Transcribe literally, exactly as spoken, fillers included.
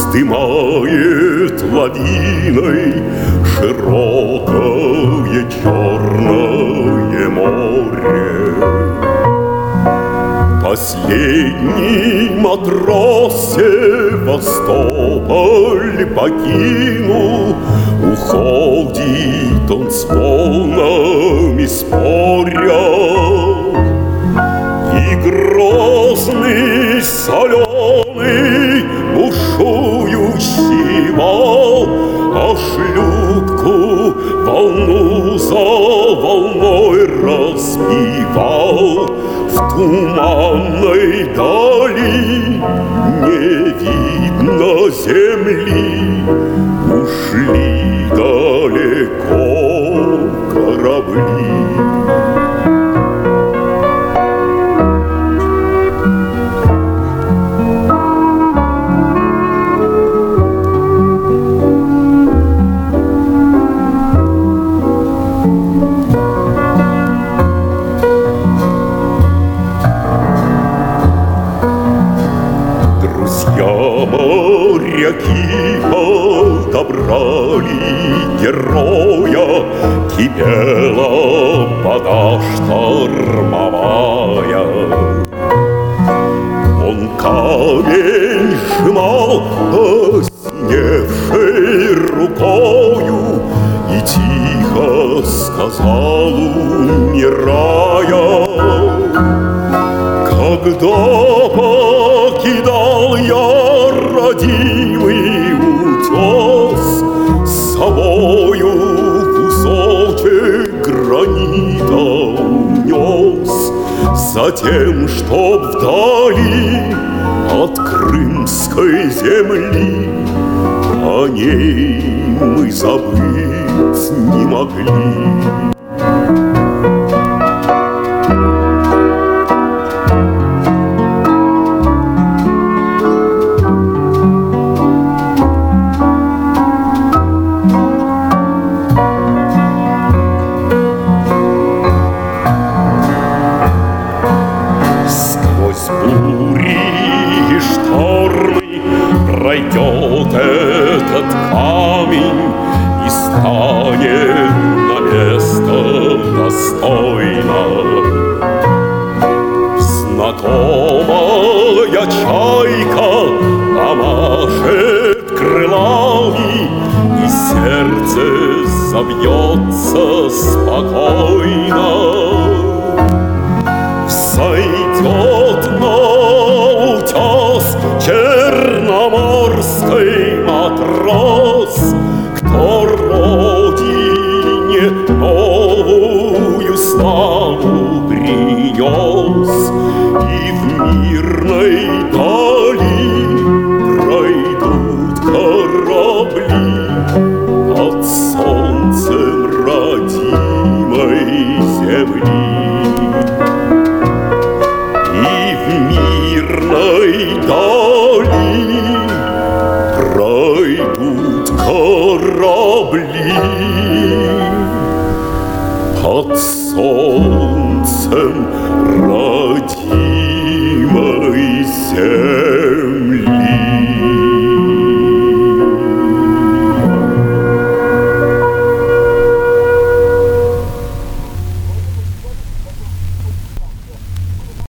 вздымает лавиной широкое черное море. Последний матрос Севастополь покинул, уходит он с волнами споря. И грозный, соленый, бушующий вал, а шлюпку волну за волной разбивал. В туманной дали не видно земли, ушли далеко корабли. Моряки подобрали героя, кипела вода штормовая. Он камень сжимал посиневшей рукою и тихо сказал, умирая: когда покидал я родимый утес, с собою кусочек гранита унес, затем, чтоб вдали от крымской земли о ней мы забыть не могли. Пройдет этот камень и станет на место достойно. Знакомая чайка помашет крылами, и сердце забьется спокойно. Взойдет на утес черноморской матрос, кто родине новую славу принес, и в мирной дали пройдут корабли под солнцем родимой земли. И в мирной дали пройдут корабли под солнцем